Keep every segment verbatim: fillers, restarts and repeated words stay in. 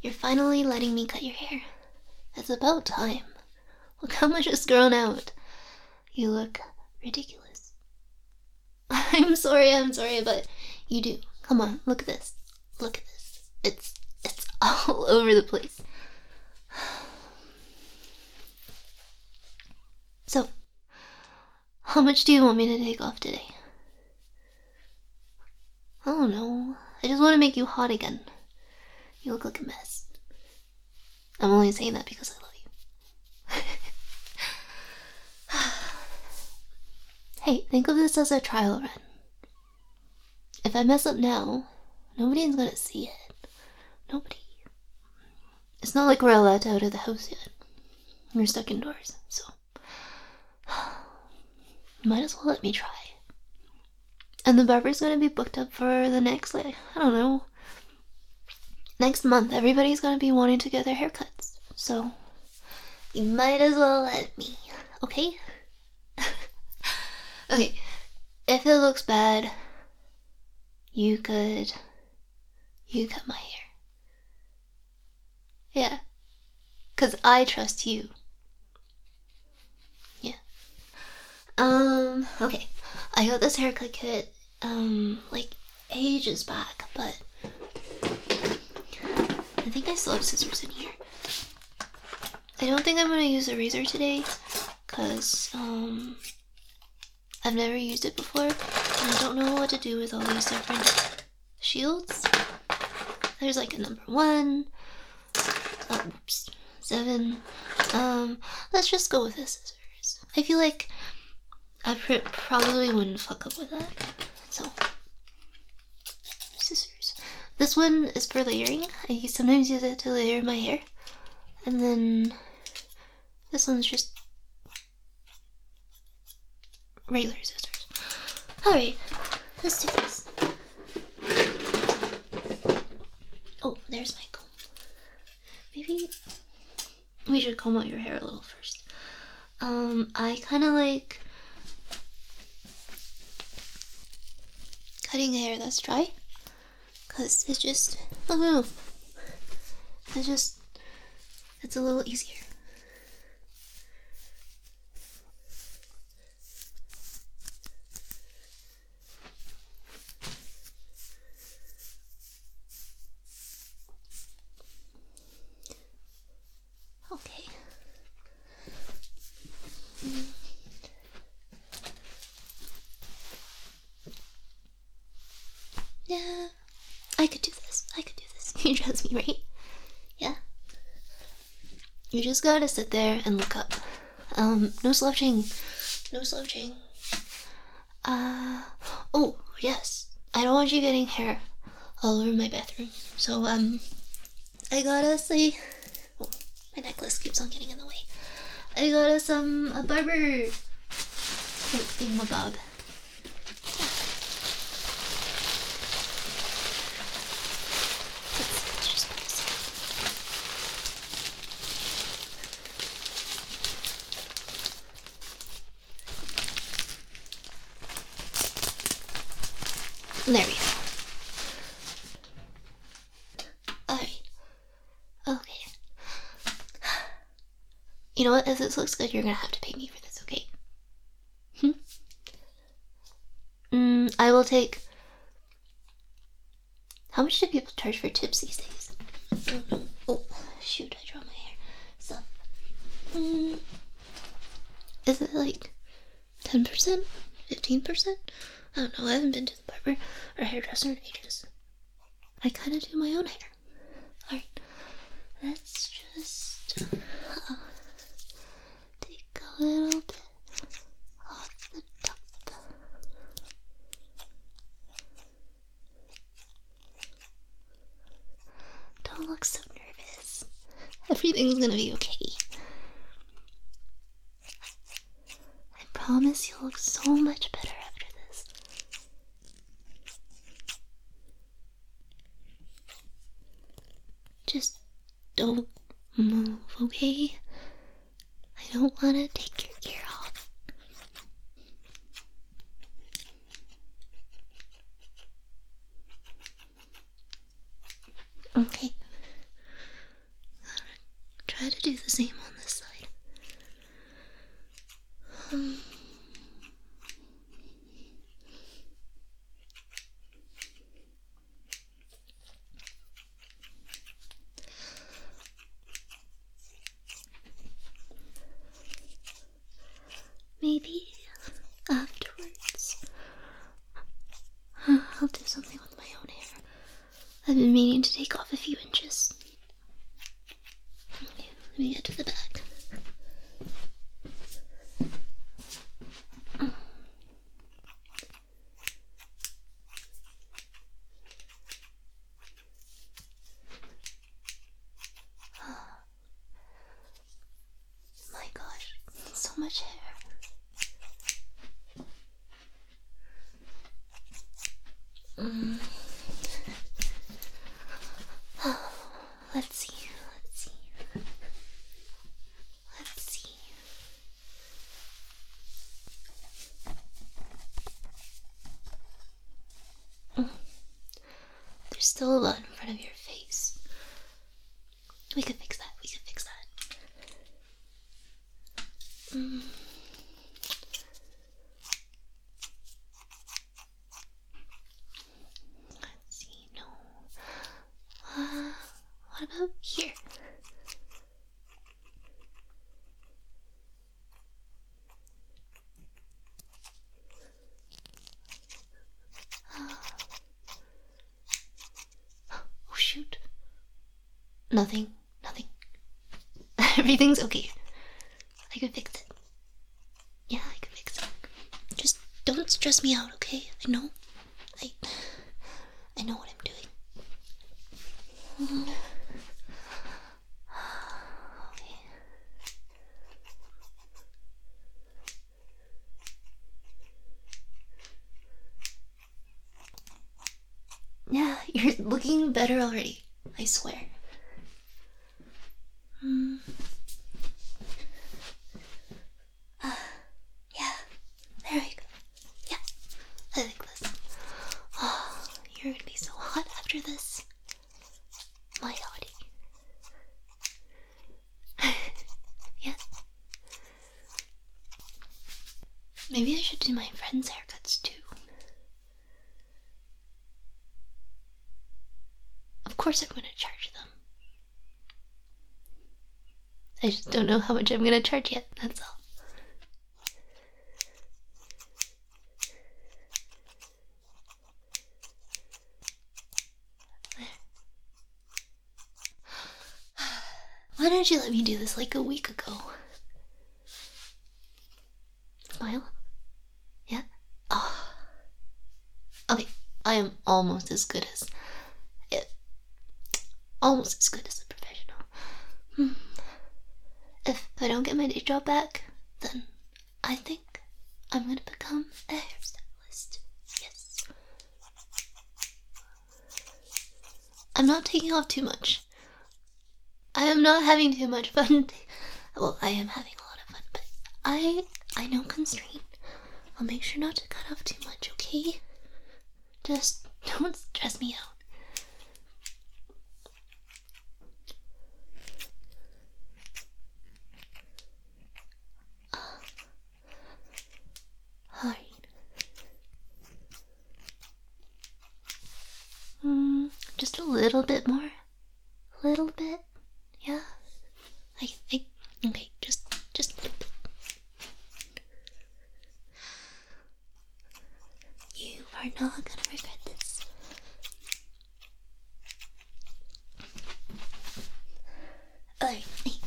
You're finally letting me cut your hair. It's about time. Look how much it's grown out. You look ridiculous. I'm sorry, I'm sorry, but you do. Come on, look at this. Look at this. It's it's all over the place. So, how much do you want me to take off today? I don't know. I just want to make you hot again. You look like a mess. I'm only saying that because I love you. Hey, think of this as a trial run. If I mess up now, nobody's gonna see it. Nobody. It's not like we're allowed out of the house yet. We're stuck indoors, so might as well let me try. And the barber's gonna be booked up for the next, like, I don't know, next month. Everybody's gonna be wanting to get their haircuts, so you might as well let me, okay? Okay, if it looks bad, you could, you cut my hair. Yeah, cause I trust you. Yeah. Um, okay. I got this haircut kit, um, like, ages back, but I think I still have scissors in here. I don't think I'm gonna use a razor today, cause, um, I've never used it before, and I don't know what to do with all these different shields. There's like a number one, oh, oops, seven, um, let's just go with the scissors. I feel like I pr probably wouldn't fuck up with that, so, scissors. This one is for layering. I sometimes use it to layer my hair, and then this one's just regular scissors. Alright, let's do this. Oh, there's my comb. Maybe we should comb out your hair a little first. Um, I kind of like cutting hair that's dry, because it's just, I don't know, it's just, it's a little easier. Okay. Mm. Yeah, I could do this. I could do this. You trust me, right? Yeah. You just gotta sit there and look up. Um, no slouching. No slouching. Uh, oh, yes. I don't want you getting hair all over my bathroom. So, um, I got us a... Oh, my necklace keeps on getting in the way. I got us, um, a barber thingamabob. There we go. Alright. Okay. You know what? If this looks good, you're gonna have to pay me for this, okay? Hmm? Mm, I will take... How much do people charge for tips these days? Oh, oh shoot, I dropped my hair. So... Mm, is it like ten percent? fifteen percent? I don't know, I haven't been to the barber or hairdresser in ages. I kind of do my own hair. Alright, let's just uh, take a little bit off the top. Don't look so nervous. Everything's gonna be okay. I promise you'll look so much better after this. Just don't move, okay? I don't want to take your ear off. Okay. the same on this side. Um, maybe afterwards I'll do something with my own hair. I've been meaning to take off a few inches. Okay, let me get to the back. My gosh, so much hair. Mm. Let's see, let's see. Let's see. Mm. There's still a lot in front of your face. We could fix that, we could fix that. Mm. Let's see, no. Uh, what about here? Oh shoot. Nothing, nothing. Everything's okay. I can fix it. Yeah, I can fix it. Just don't stress me out, okay? I know. I I know what I'm doing. Okay. Yeah, you're looking better already. I swear. Mm. Uh, yeah, there we go. Yeah, I like this. Oh, you're gonna be so hot after this. My hottie. Yeah. Maybe I should do my friends' haircuts too. Of course I'm gonna charge them. I just don't know how much I'm gonna charge yet, that's all. Why didn't you let me do this like a week ago? Smile? Yeah? Oh. Okay, I am almost as good as... It, almost as good as a professional. Hmm. If I don't get my day job back, then I think I'm gonna become a hairstylist. Yes. I'm not taking off too much. I am not having too much fun. Well, I am having a lot of fun, but I I know constraint. I'll make sure not to cut off too much, okay? Just don't stress me out. Alright. Mm, just a little bit more. A little bit. Yeah. I think. Okay, just, just a little bit. You are not gonna regret this. Alright.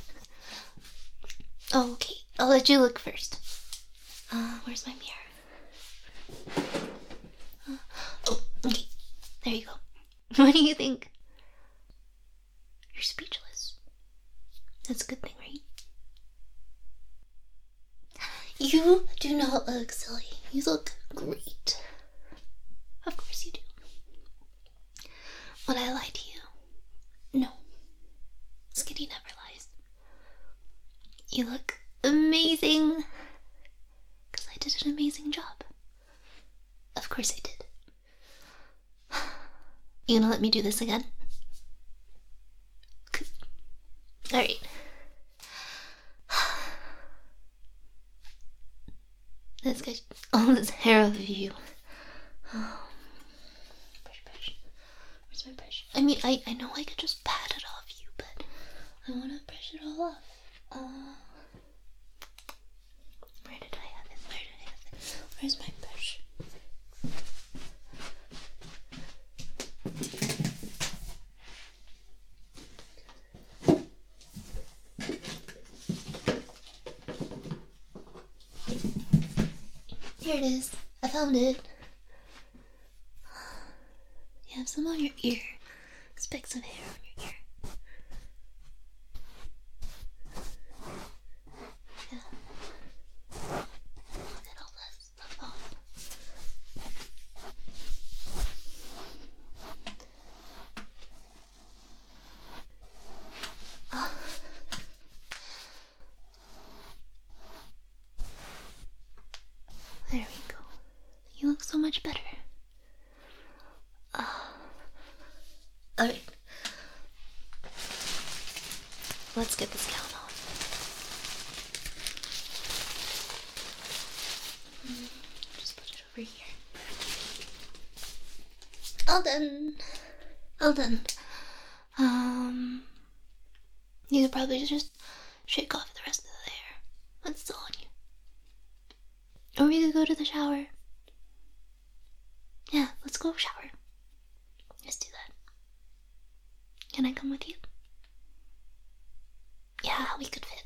Oh, okay. I'll let you look first. Uh, where's my mirror? Uh, oh, okay. There you go. What do you think? You're speechless. That's a good thing, right? You do not look silly. You look great. Of course you do. Would I lie to you? No. Skitty never lies. You look amazing. Because I did an amazing job. Of course I did. You gonna let me do this again? Alright. I mean, I, I know I could just pat it off you, but I want to brush it all off. Uh, where did I have it? Where did I have it? Where's my brush? Here it is. I found it. You have some on your ear. Specks of hair on your ear. Yeah. Look at all this stuff off. Oh. There we go. You look so much better. Oh. Alright. Let's get this gown on. Just put it over here. All done. All done. Um, you could probably just shake off the rest of the hair. That's still on you. Or we could go to the shower. Yeah, let's go shower. Let's do that. Can I come with you? Yeah, we could fit.